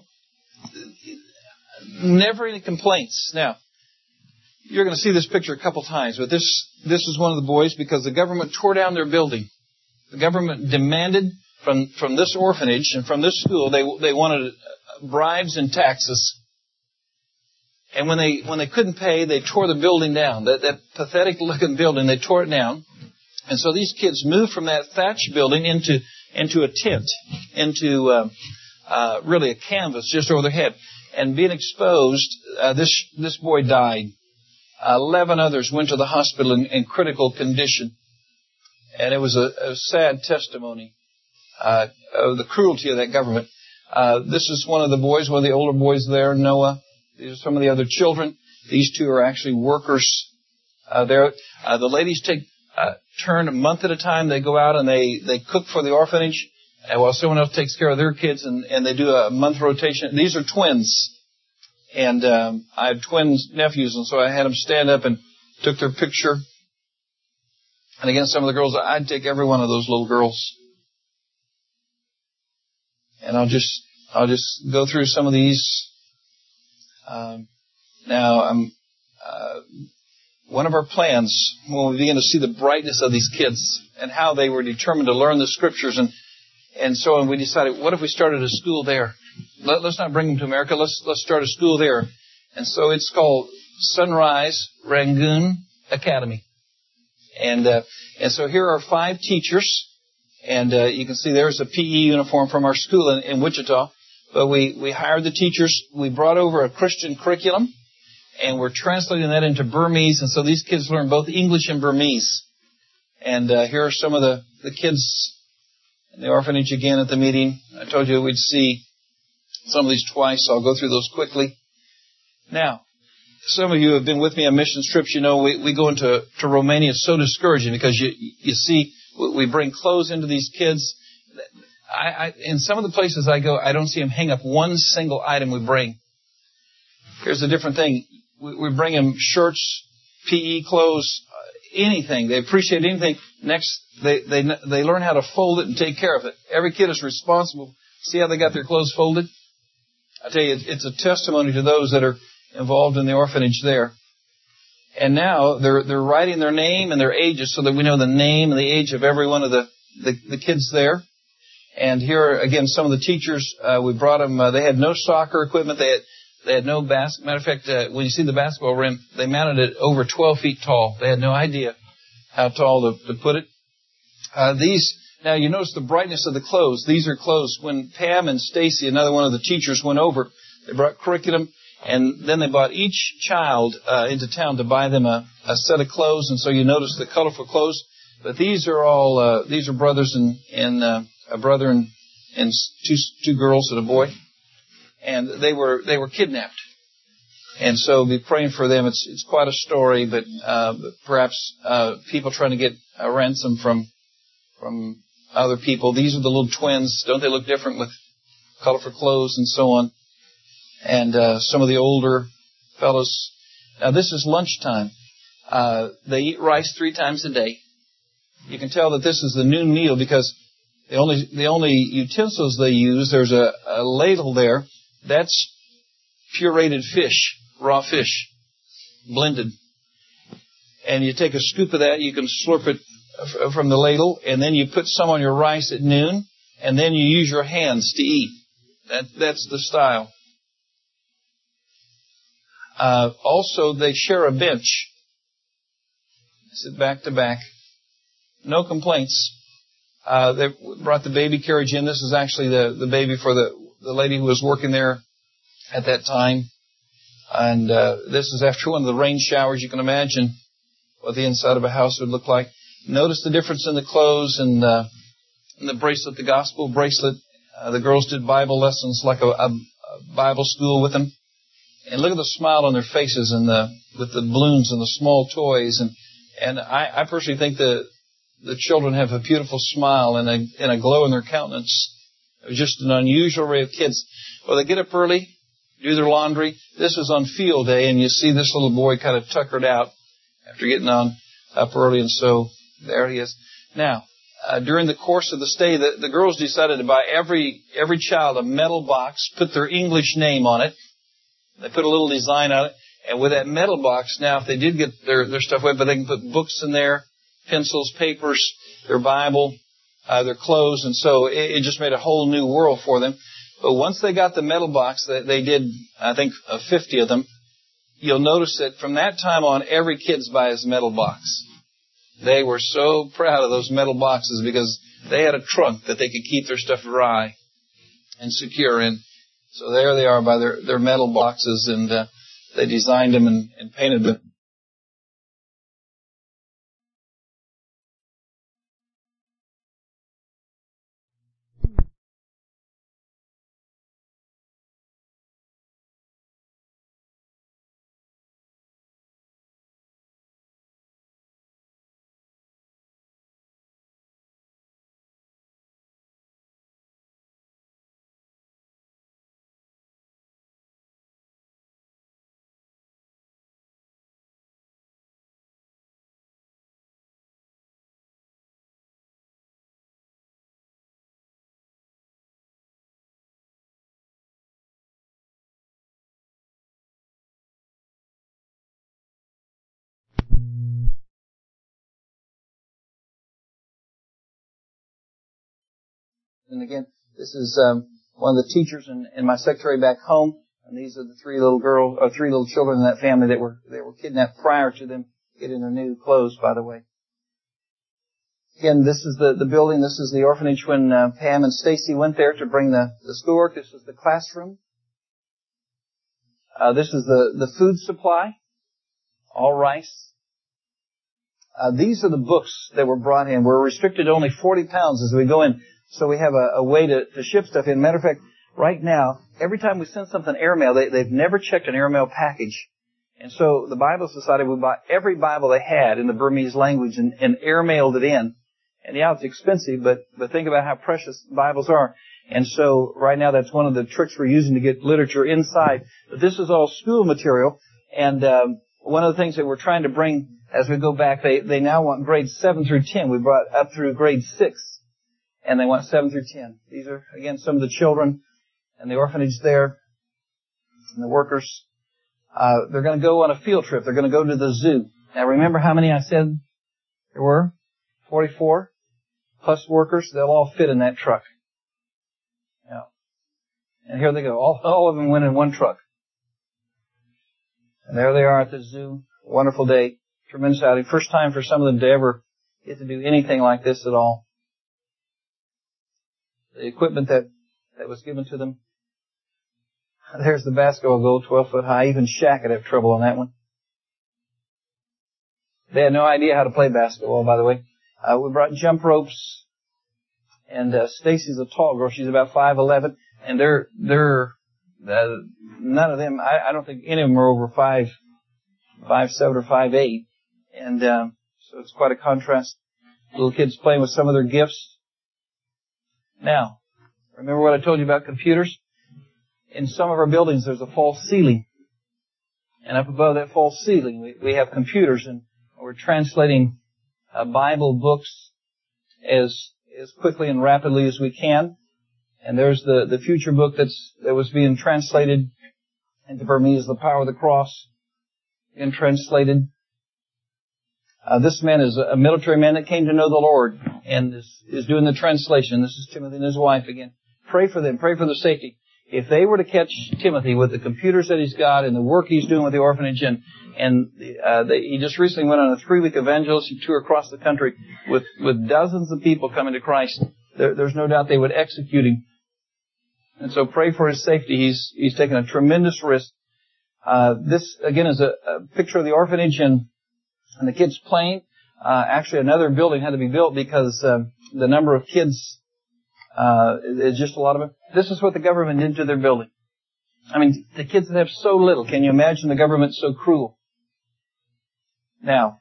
never any complaints. Now, you're going to see this picture a couple times, but this is one of the boys because the government tore down their building. The government demanded from this orphanage and from this school, they wanted bribes and taxes. And when they couldn't pay, they tore the building down. That pathetic looking building, they tore it down. And so these kids moved from that thatched building into a tent, into really a canvas just over their head. And being exposed, this boy died. 11 others went to the hospital in critical condition. And it was a sad testimony of the cruelty of that government. This is one of the boys, one of the older boys there, Noah. These are some of the other children. These two are actually workers there. The ladies take turn a month at a time. They go out and they cook for the orphanage, while someone else takes care of their kids, and they do a month rotation. These are twins. And I had twin nephews, and so I had them stand up and took their picture. And again, some of the girls, I'd take every one of those little girls. And I'll just go through some of these. Now, one of our plans, when we begin to see the brightness of these kids and how they were determined to learn the scriptures and so on, we decided, what if we started a school there? Let's not bring them to America. Let's start a school there. And so it's called Sunrise Rangoon Academy. And so here are 5 teachers. And you can see there's a PE uniform from our school in Wichita. But we hired the teachers. We brought over a Christian curriculum. And we're translating that into Burmese. And so these kids learn both English and Burmese. And here are some of the kids in the orphanage again at the meeting. I told you we'd see some of these twice, so I'll go through those quickly. Now, some of you have been with me on mission trips. You know, we go into Romania. It's so discouraging because you see, we bring clothes into these kids. In some of the places I go, I don't see them hang up one single item we bring. Here's a different thing. We bring them shirts, PE clothes, anything. They appreciate anything. Next, they learn how to fold it and take care of it. Every kid is responsible. See how they got their clothes folded? I tell you, it's a testimony to those that are involved in the orphanage there. And now they're writing their name and their ages so that we know the name and the age of every one of the kids there. And here again, some of the teachers, we brought them, they had no soccer equipment. They had no basket. Matter of fact, when you see the basketball rim, they mounted it over 12 feet tall. They had no idea how tall to put it. Now you notice the brightness of the clothes. These are clothes. When Pam and Stacy, another one of the teachers, went over, they brought curriculum, and then they brought each child into town to buy them a set of clothes. And so you notice the colorful clothes. But these are all these are brothers and a brother and two girls and a boy, and they were kidnapped. And so be praying for them. It's quite a story, but perhaps people trying to get a ransom from other people. These are the little twins. Don't they look different with colorful clothes and so on? And some of the older fellows. Now this is lunchtime. They eat rice 3 times a day. You can tell that this is the noon meal because the only utensils they use, there's a ladle there. That's pureed fish, raw fish, blended. And you take a scoop of that, you can slurp it from the ladle, and then you put some on your rice at noon, and then you use your hands to eat. That's the style. Also, they share a bench. They sit back to back. No complaints. They brought the baby carriage in. This is actually the baby for the lady who was working there at that time. And this is after one of the rain showers. You can imagine what the inside of a house would look like. Notice the difference in the clothes and the bracelet, the gospel bracelet. The girls did Bible lessons like a Bible school with them. And look at the smile on their faces and with the balloons and the small toys. And I personally think the children have a beautiful smile and a glow in their countenance. It was just an unusual array of kids. Well, they get up early, do their laundry. This was on field day, and you see this little boy kind of tuckered out after getting up early, and so there he is. Now, during the course of the stay, the girls decided to buy every child a metal box, put their English name on it. They put a little design on it, and with that metal box, now if they did get their stuff wet, but they can put books in there, pencils, papers, their Bible, their clothes, and so it just made a whole new world for them. But once they got the metal box, they did, I think, 50 of them. You'll notice that from that time on, every kid's buys a metal box. They were so proud of those metal boxes because they had a trunk that they could keep their stuff dry and secure in. So there they are by their metal boxes, and they designed them and painted them. And again, this is one of the teachers and my secretary back home. And these are the three little children in that family that were kidnapped prior to them getting their new clothes, by the way. Again, this is the building. This is the orphanage when Pam and Stacy went there to bring the schoolwork. This is the classroom. This is the food supply. All rice. These are the books that were brought in. We're restricted to only 40 pounds as we go in. So we have a way to ship stuff in. Matter of fact, right now, every time we send something airmail, they've never checked an airmail package. And so the Bible Society, we bought every Bible they had in the Burmese language and airmailed it in. And yeah, it's expensive, but think about how precious Bibles are. And so right now that's one of the tricks we're using to get literature inside. But this is all school material. And one of the things that we're trying to bring as we go back, they now want grades 7 through 10. We brought up through grade 6. And they want 7 through 10. These are, again, some of the children and the orphanage there and the workers. They're going to go on a field trip. They're going to go to the zoo. Now remember how many I said there were? 44 plus workers. They'll all fit in that truck. Yeah. And here they go. All of them went in one truck. And there they are at the zoo. Wonderful day. Tremendous outing. First time for some of them to ever get to do anything like this at all. The equipment that was given to them. There's the basketball goal, 12 foot high. Even Shaq would have trouble on that one. They had no idea how to play basketball, by the way. We brought jump ropes. And Stacy's a tall girl. She's about 5'11". And they're none of them, I don't think any of them are over 5'7" or 5'8". And so it's quite a contrast. Little kids playing with some of their gifts. Now, remember what I told you about computers? In some of our buildings, there's a false ceiling. And up above that false ceiling, we have computers, and we're translating Bible books as quickly and rapidly as we can. And there's the future book that was being translated into Burmese, The Power of the Cross, being translated. This man is a military man that came to know the Lord and is doing the translation. This is Timothy and his wife again. Pray for them. Pray for their safety. If they were to catch Timothy with the computers that he's got and the work he's doing with the orphanage, and he just recently went on a 3-week evangelistic tour across the country with dozens of people coming to Christ, there's no doubt they would execute him. And so pray for his safety. He's taken a tremendous risk. This again is a picture of the orphanage and the kids playing. Actually, another building had to be built because the number of kids is just a lot of them. This is what the government did to their building. I mean, the kids that have so little. Can you imagine the government so cruel? Now,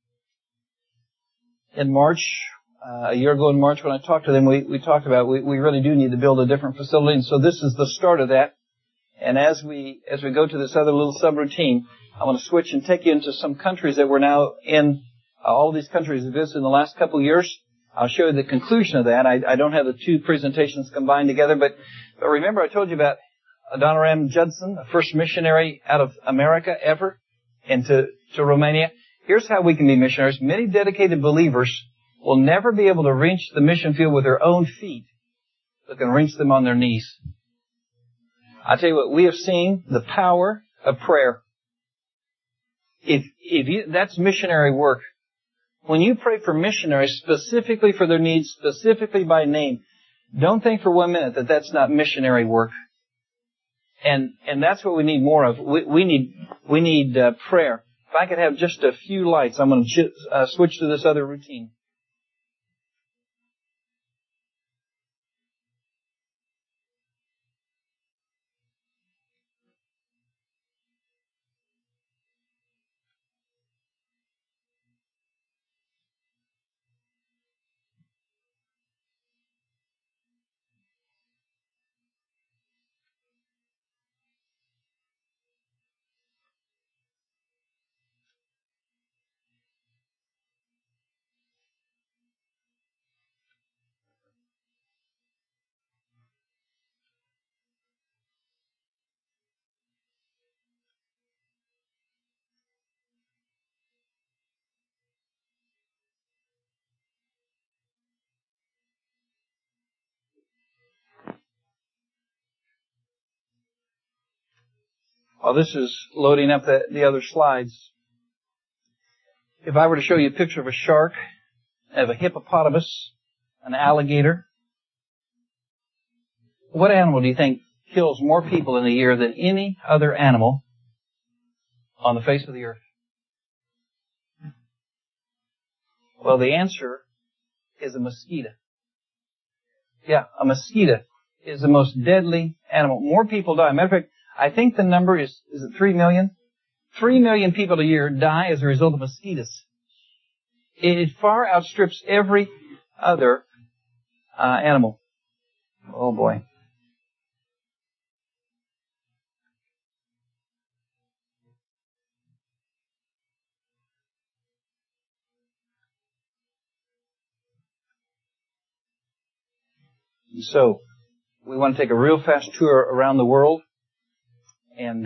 in March, a year ago in March when I talked to them, we talked about we really do need to build a different facility. And so this is the start of that. And as we go to this other little subroutine, I want to switch and take you into some countries that we're now in. All of these countries we visited in the last couple of years. I'll show you the conclusion of that. I don't have the two presentations combined together, but remember I told you about Adoniram Judson, the first missionary out of America ever into Romania. Here's how we can be missionaries. Many dedicated believers will never be able to reach the mission field with their own feet, but can reach them on their knees. I tell you what, we have seen the power of prayer. That's missionary work. When you pray for missionaries, specifically for their needs, specifically by name, don't think for 1 minute that that's not missionary work. And that's what we need more of. We need prayer. If I could have just a few lights, I'm going to switch to this other routine. While this is loading up the other slides, if I were to show you a picture of a shark, of a hippopotamus, an alligator, what animal do you think kills more people in a year than any other animal on the face of the earth? Well, the answer is a mosquito. Yeah, a mosquito is the most deadly animal. More people die. Matter of fact, I think the number is it 3 million? 3 million people a year die as a result of mosquitoes. It far outstrips every other animal. Oh boy. So, we want to take a real fast tour around the world. And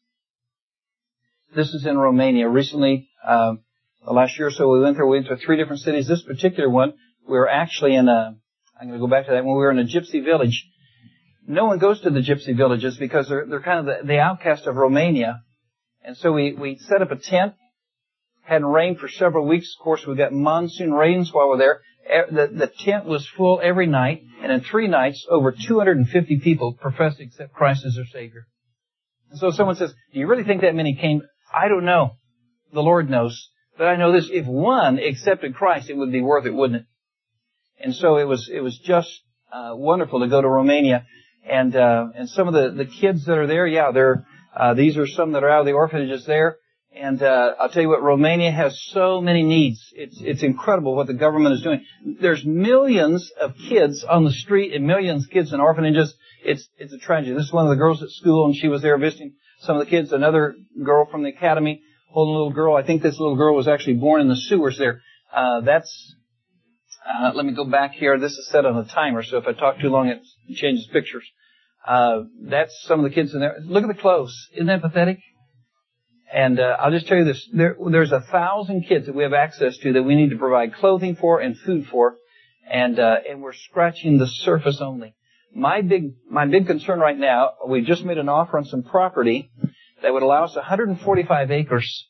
this is in Romania. Recently, the last year or so, we went to 3 different cities. This particular one, we were actually in I'm going to go back to that when we were in a gypsy village. No one goes to the gypsy villages because they're kind of the outcast of Romania. And so we set up a tent. Hadn't rained for several weeks. Of course, we got monsoon rains while we're there. The tent was full every night, and in 3 nights, over 250 people professed to accept Christ as their Savior. And so someone says, do you really think that many came? I don't know. The Lord knows. But I know this, if one accepted Christ, it would be worth it, wouldn't it? And so it was just wonderful to go to Romania. And some of the kids that are there, these are some that are out of the orphanages there. And I'll tell you what, Romania has so many needs. It's incredible what the government is doing. There's millions of kids on the street and millions of kids in orphanages. It's a tragedy. This is one of the girls at school, and she was there visiting some of the kids. Another girl from the academy holding a little girl. I think this little girl was actually born in the sewers there. Let me go back here. This is set on a timer, so if I talk too long, it changes pictures. That's some of the kids in there. Look at the clothes. Isn't that pathetic? And I'll just tell you this. There's 1,000 kids that we have access to that we need to provide clothing for and food for, and we're scratching the surface only. My big concern right now, we just made an offer on some property that would allow us 145 acres,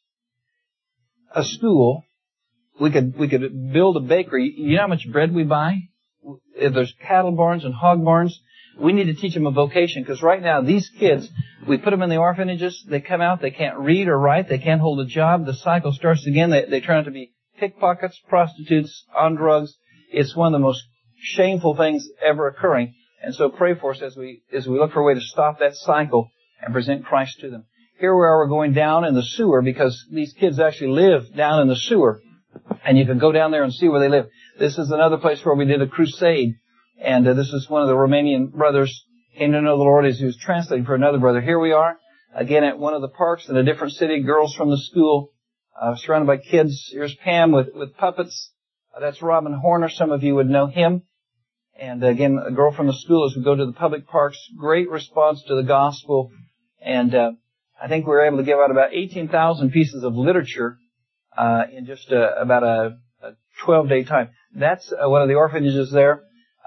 a school. We could build a bakery. You know how much bread we buy? If there's cattle barns and hog barns, we need to teach them a vocation, because right now these kids, we put them in the orphanages, they come out, they can't read or write, they can't hold a job, the cycle starts again, they turn out to be pickpockets, prostitutes, on drugs. It's one of the most shameful things ever occurring. And so pray for us as we look for a way to stop that cycle and present Christ to them. Here we are, we're going down in the sewer because these kids actually live down in the sewer. And you can go down there and see where they live. This is another place where we did a crusade. And this is one of the Romanian brothers came to know the Lord as he was translating for another brother. Here we are, again at one of the parks in a different city, girls from the school, surrounded by kids. Here's Pam with puppets. That's Robin Horner. Some of you would know him. And again, a girl from the school as we go to the public parks. Great response to the gospel. And I think we were able to give out about 18,000 pieces of literature in just about a 12-day time. That's one of the orphanages there.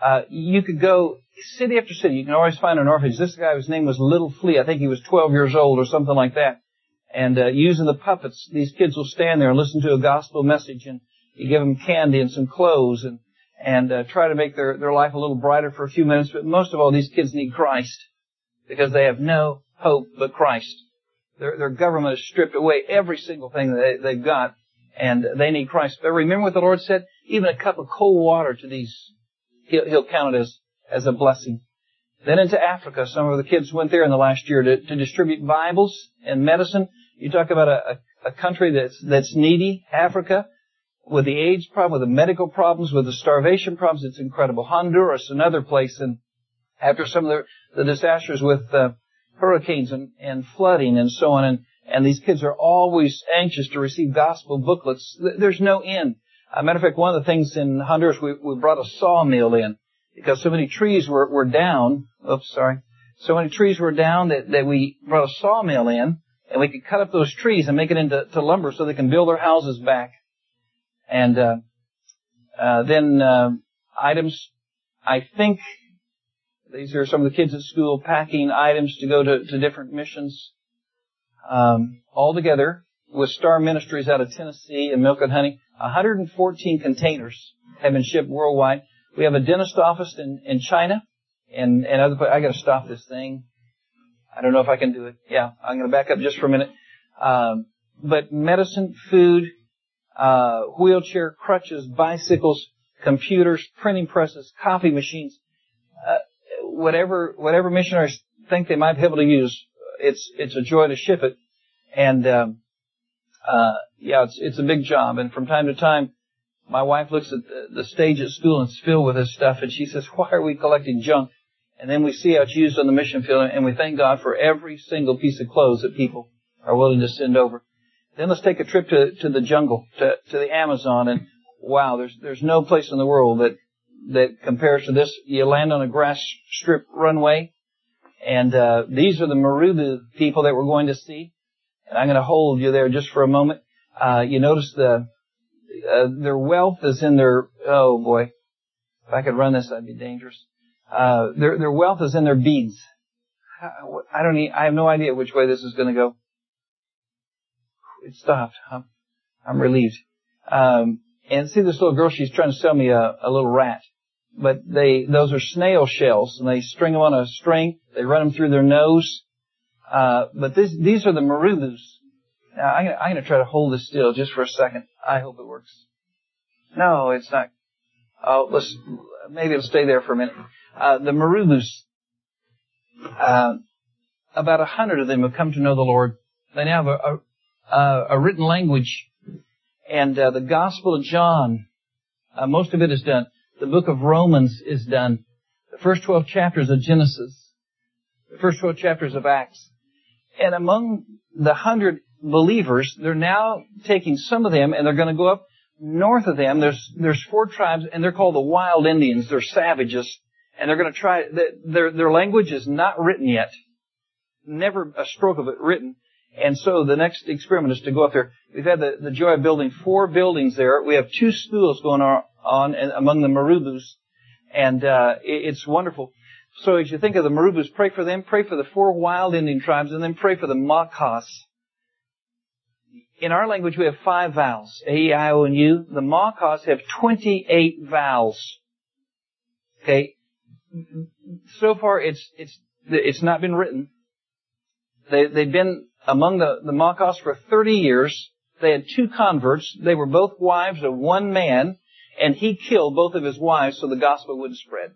You could go city after city. You can always find an orphanage. This guy, whose name was Little Flea, I think he was 12 years old or something like that. And using the puppets, these kids will stand there and listen to a gospel message, and you give them candy and some clothes and try to make their life a little brighter for a few minutes. But most of all, these kids need Christ because they have no hope but Christ. Their government has stripped away every single thing that they've got, and they need Christ. But remember what the Lord said? Even a cup of cold water to these, He'll count it as a blessing. Then into Africa. Some of the kids went there in the last year to distribute Bibles and medicine. You talk about a country that's needy, Africa, with the AIDS problem, with the medical problems, with the starvation problems. It's incredible. Honduras, another place, and after some of the disasters with hurricanes and flooding and so on, and these kids are always anxious to receive gospel booklets. There's no end. Matter of fact, one of the things in Honduras, we brought a sawmill in because so many trees were down. So many trees were down that we brought a sawmill in, and we could cut up those trees and make it into lumber so they can build their houses back. And then items, I think these are some of the kids at school packing items to go to different missions. All together with Star Ministries out of Tennessee and Milk and Honey, 114 containers have been shipped worldwide. We have a dentist office in China and other places. I got to stop this thing. I don't know if I can do it. Yeah, I'm going to back up just for a minute. But medicine, food, wheelchair, crutches, bicycles, computers, printing presses, coffee machines, whatever missionaries think they might be able to use, it's a joy to ship it. And it's a big job. And from time to time, my wife looks at the stage at school and it's filled with this stuff, and she says, "Why are we collecting junk?" And then we see how it's used on the mission field, and we thank God for every single piece of clothes that people are willing to send over. Then let's take a trip to the jungle, to the Amazon, and wow, there's no place in the world that compares to this. You land on a grass strip runway, and these are the Marubu people that we're going to see. And I'm going to hold you there just for a moment. You notice their wealth is in their, oh boy, if I could run this, that'd be dangerous. Their wealth is in their beads. I have no idea which way this is going to go. It stopped. I'm relieved. And see this little girl, she's trying to sell me a little rat. But those are snail shells, and they string them on a string. They run them through their nose. But these are the Marubus. Now, I'm going to try to hold this still just for a second. I hope it works. No, it's not. Oh, maybe it'll stay there for a minute. The Marubus, about 100 of them have come to know the Lord. They now have a written language. And the Gospel of John, most of it is done. The book of Romans is done. The first 12 chapters of Genesis. The first 12 chapters of Acts. And among the 100 believers, they're now taking some of them and they're going to go up north of them. There's 4 tribes, and they're called the Wild Indians. They're savages. And they're going to try, their language is not written yet. Never a stroke of it written. And so the next experiment is to go up there. We've had the joy of building 4 buildings there. We have 2 schools going on among the Marubus. And it's wonderful. So as you think of the Marubus, pray for them, pray for the 4 wild Indian tribes, and then pray for the Makahs. In our language, we have 5 vowels, A, E, I, O, and U. The Makahs have 28 vowels. Okay. So far, it's not been written. They've been among the Makahs for 30 years. They had 2 converts. They were both wives of one man, and he killed both of his wives so the gospel wouldn't spread.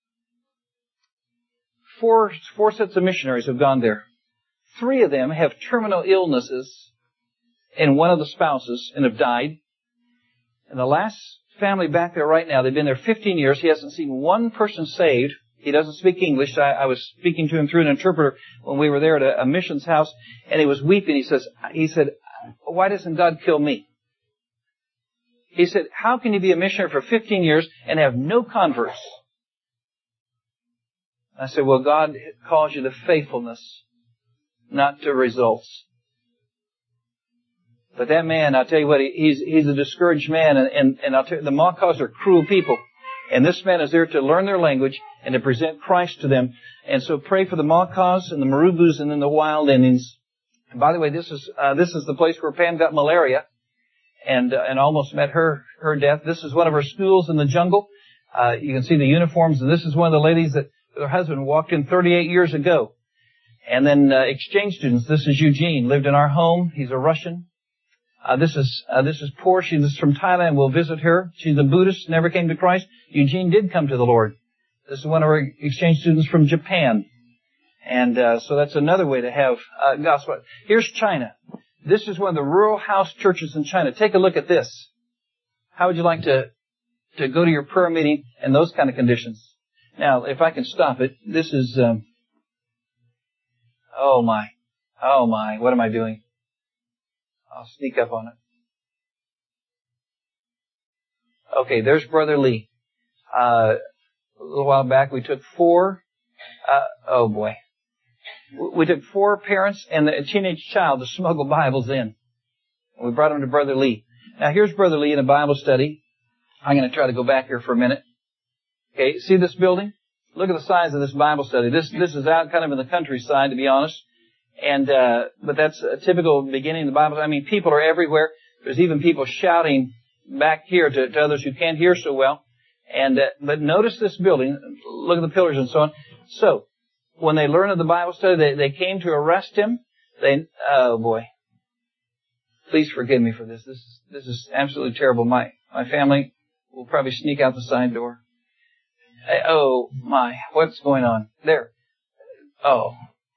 4 sets of missionaries have gone there. 3 of them have terminal illnesses in one of the spouses and have died. And the last family back there right now, they've been there 15 years. He hasn't seen one person saved. He doesn't speak English. I was speaking to him through an interpreter when we were there at a missions house, and he was weeping. He said, "Why doesn't God kill me?" He said, "How can you be a missionary for 15 years and have no converts?" I said, "Well, God calls you to faithfulness, not to results." But that man, I'll tell you what, he's a discouraged man, and I'll tell you, the Makahs are cruel people. And this man is there to learn their language and to present Christ to them. And so pray for the Makahs and the Marubus and then the Wild Indians. And by the way, this is the place where Pam got malaria and almost met her death. This is one of her schools in the jungle. You can see the uniforms, and this is one of the ladies that her husband walked in 38 years ago. And then exchange students. This is Eugene, lived in our home. He's a Russian. This is poor. She's from Thailand. We'll visit her. She's a Buddhist, never came to Christ. Eugene did come to the Lord. This is one of our exchange students from Japan. And so that's another way to have gospel. Here's China. This is one of the rural house churches in China. Take a look at this. How would you like to go to your prayer meeting in those kind of conditions? Now, if I can stop it, this is, oh my, what am I doing? I'll sneak up on it. Okay, there's Brother Lee. A little while back we took 4, we took 4 parents and a teenage child to smuggle Bibles in. We brought them to Brother Lee. Now here's Brother Lee in a Bible study. I'm going to try to go back here for a minute. Okay, see this building? Look at the size of this Bible study. This is out kind of in the countryside, to be honest. And, but that's a typical beginning of the Bible. I mean, people are everywhere. There's even people shouting back here to others who can't hear so well. And, but notice this building. Look at the pillars and so on. So, when they learned of the Bible study, they came to arrest him. They Please forgive me for this. This is absolutely terrible. My family will probably sneak out the side door. Oh my, what's going on? There. Oh.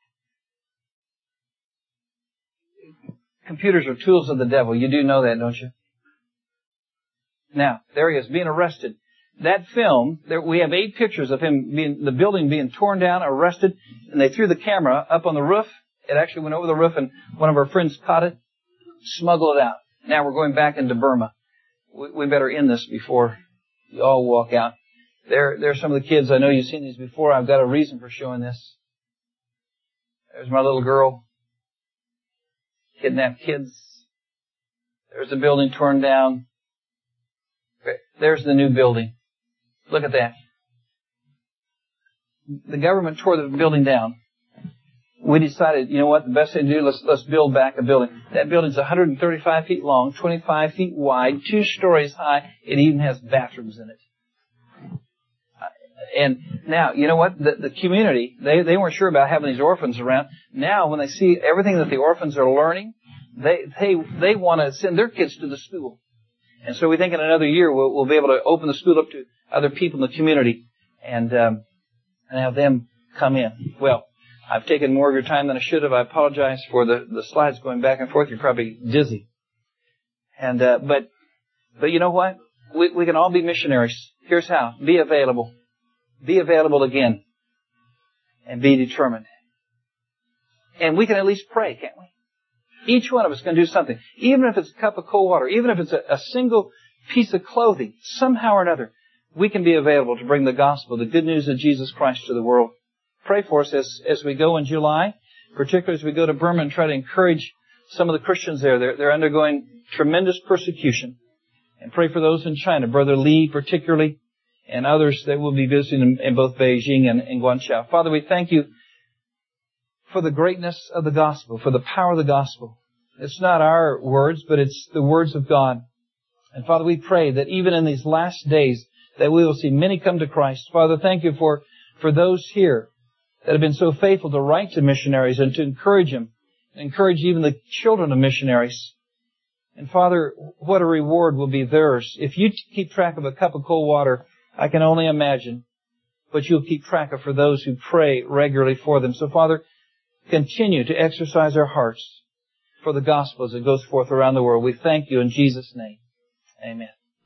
Computers are tools of the devil. You do know that, don't you? Now, there he is, being arrested. That film, we have 8 pictures of him the building being torn down, arrested, and they threw the camera up on the roof. It actually went over the roof, and one of our friends caught it, smuggled it out. Now we're going back into Burma. We better end this before you all walk out. There's some of the kids. I know you've seen these before. I've got a reason for showing this. There's my little girl. Kidnapped kids. There's the building torn down. There's the new building. Look at that. The government tore the building down. We decided, you know what, the best thing to do, let's build back a building. That building's 135 feet long, 25 feet wide, 2 stories high. It even has bathrooms in it. And now, you know what? The community, they weren't sure about having these orphans around. Now, when they see everything that the orphans are learning, they want to send their kids to the school. And so we think in another year we'll be able to open the school up to other people in the community and have them come in. Well, I've taken more of your time than I should have. I apologize for the slides going back and forth. You're probably dizzy. And but you know what? We can all be missionaries. Here's how. Be available. Be available again. And be determined. And we can at least pray, can't we? Each one of us can do something. Even if it's a cup of cold water, even if it's a single piece of clothing, somehow or another, we can be available to bring the gospel, the good news of Jesus Christ to the world. Pray for us as we go in July, particularly as we go to Burma and try to encourage some of the Christians there. They're undergoing tremendous persecution. And pray for those in China, Brother Lee particularly, and others that will be visiting in both Beijing and Guangzhou. Father, we thank you for the greatness of the gospel, for the power of the gospel. It's not our words, but it's the words of God. And Father, we pray that even in these last days that we will see many come to Christ. Father, thank you for those here that have been so faithful to write to missionaries and to encourage them, and encourage even the children of missionaries. And Father, what a reward will be theirs. If you keep track of a cup of cold water, I can only imagine what you'll keep track of for those who pray regularly for them. So Father, continue to exercise our hearts for the gospel as it goes forth around the world. We thank you in Jesus' name. Amen.